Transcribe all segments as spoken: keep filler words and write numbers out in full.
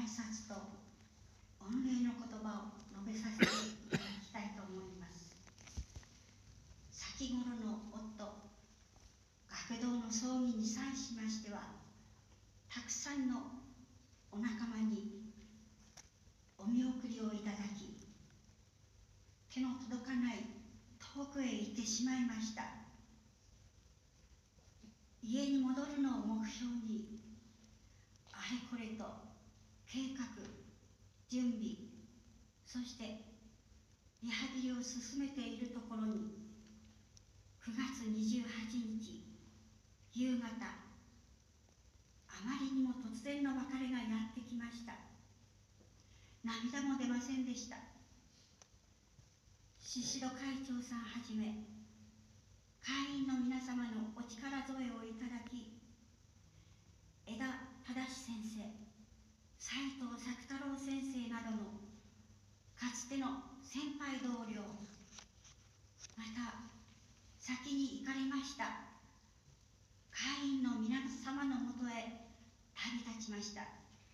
挨拶と御礼の言葉を述べさせていただきたいと思います。先頃の夫、学童の葬儀に際しましては、たくさんのお仲間にお見送りをいただき、手の届かない遠くへ行ってしまいました。家に戻るのを目標に、あれこれと計画、準備、そしてリハビリを進めているところに、くがつにじゅうはちにち夕方、あまりにも突然の別れがやってきました。涙も出ませんでした。宍戸会長さんはじめ、会員の皆様のお力添えをいただき、枝忠先生、斉藤作太郎先生などのかつての先輩同僚、また先に行かれました会員の皆様のもとへ旅立ちました。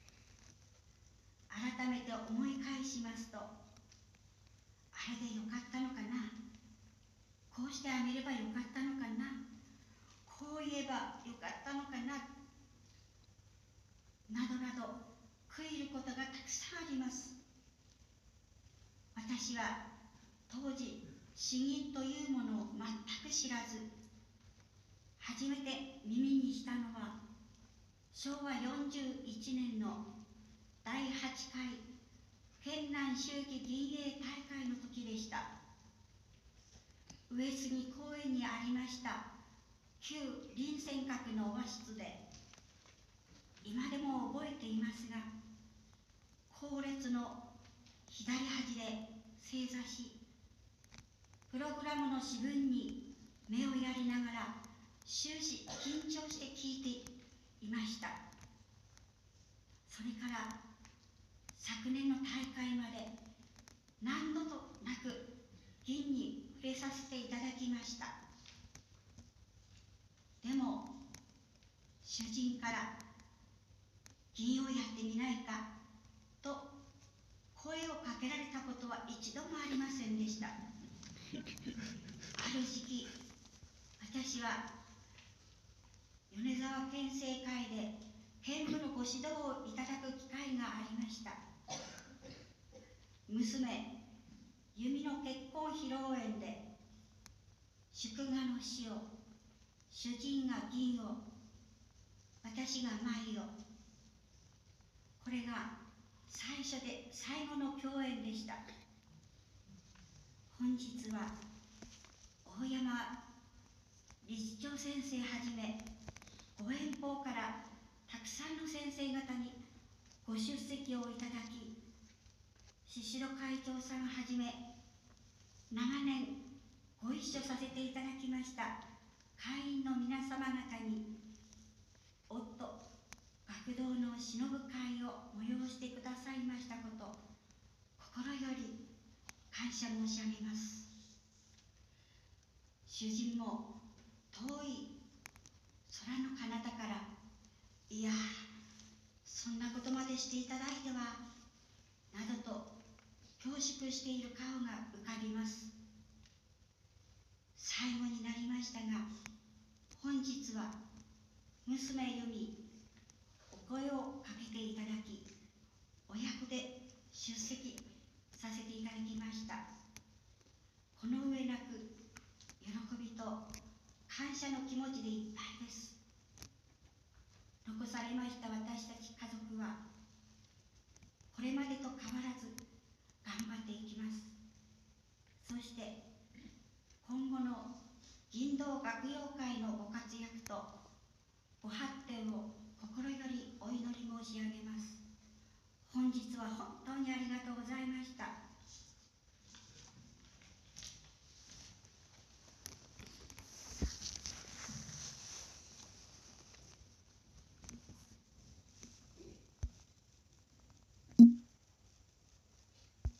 改めて思い返しますと、あれでよかったのかな、こうしてあげればよかったのかな、こう言えばよかったのかな、などなど悔いることがたくさんあります。私は当時詩吟というものを全く知らず、初めて耳にしたのはしょうわよんじゅういちねんのだいはちかい県南秋季吟詠大会の時でした。上杉公園にありました旧臨泉閣の和室で、今でも覚えていますが、後列の左端で正座し、プログラムの詩文に目をやりながら終始緊張して聞いていました。それから昨年の大会まで何度となく吟に触れさせていただきました。でも主人から吟をやってみないかと声をかけられたことは一度もありませんでした。ある時期、私は米沢県政会で県部のご指導をいただく機会がありました。娘由美の結婚披露宴で祝賀の詩を、主人が吟を、私が舞を、これが最初で最後の共演でした。本日は大山理事長先生はじめ、ご遠方からたくさんの先生方にご出席をいただき、宍戸会長さんはじめ長年ご一緒させていただきました会員の皆様方に、夫学童の偲ぶ会を催してくださいましたこと、心より感謝申し上げます。主人も遠い空の彼方から、いやそんなことまでしていただいてはなどと恐縮している顔が浮かびます。最後になりましたが、本日は娘由美お声をかけていただき、親子で出席させていただきました。この上なく喜びと感謝の気持ちでいっぱいです。残されました私たち家族は、これまでと変わらず頑張っていきます。そして今後の吟道学友会のご活躍とご発展を心よりお祈り